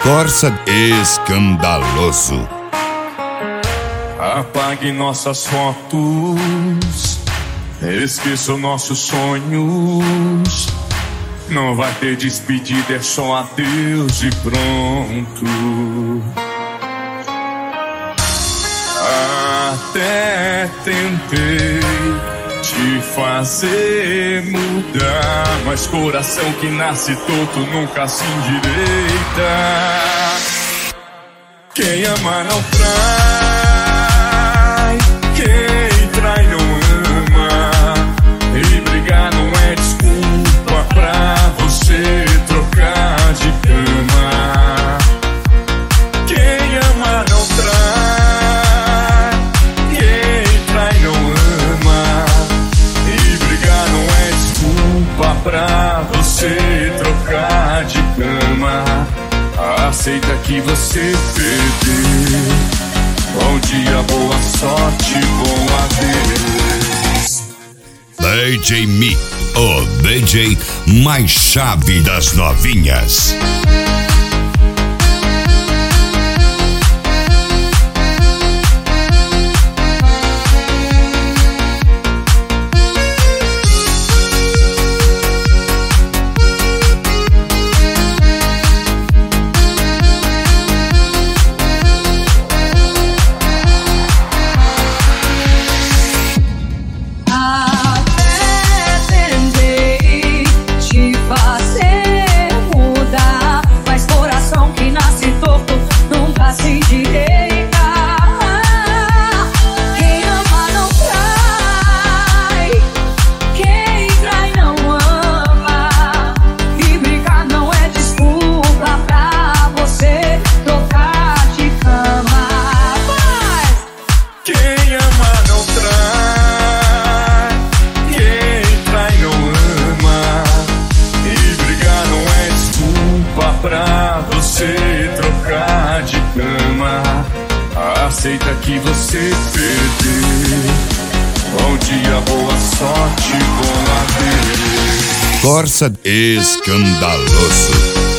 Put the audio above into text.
Corsa Escandaloso. Apague nossas fotos, esqueça nossos sonhos. Não vai ter despedida, é só adeus e pronto. Até tentei te fazer mudar, mas coração que nasce torto nunca se endireita. Quem ama não trai, quem trai não ama. E brigar não é desculpa pra você trocar de cama. Quem ama não trai, quem trai não ama. E brigar não é desculpa pra você trocar de cama. Aceita que você perdeu. Bom dia, boa sorte, bom adeus. DJ Mi, o DJ mais chave das novinhas. Pra você trocar de cama. Aceita que você perdeu. Bom dia, boa sorte, bom adeus. Corsa Escandaloso.